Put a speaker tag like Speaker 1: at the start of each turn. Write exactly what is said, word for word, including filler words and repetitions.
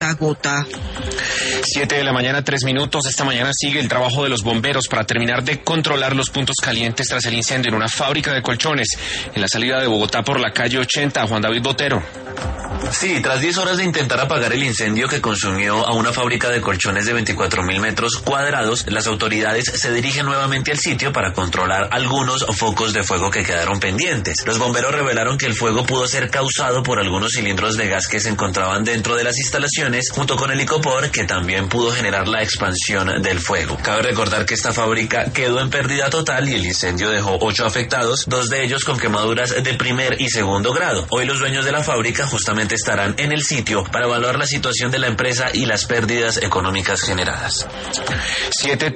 Speaker 1: gota a gota.
Speaker 2: Siete de la mañana, tres minutos. Esta mañana sigue el trabajo de los bomberos para terminar de controlar los puntos calientes tras el incendio en una fábrica de colchones en la salida de Bogotá por la calle ochenta. Juan David Botero.
Speaker 3: Sí, tras diez horas de intentar apagar el incendio que consumió a una fábrica de colchones de veinticuatro mil metros cuadrados, las autoridades se dirigen nuevamente al sitio para controlar algunos focos de fuego que quedaron pendientes. Los bomberos revelaron que el fuego pudo ser causado por algunos cilindros de gas que se encontraban dentro de las instalaciones, junto con el licopor, que también pudo generar la expansión del fuego. Cabe recordar que esta fábrica quedó en pérdida total y el incendio dejó ocho afectados, dos de ellos con quemaduras de primer y segundo grado. Hoy los dueños de la fábrica justamente estarán en el sitio para evaluar la situación de la empresa y las pérdidas económicas generadas.
Speaker 2: Siete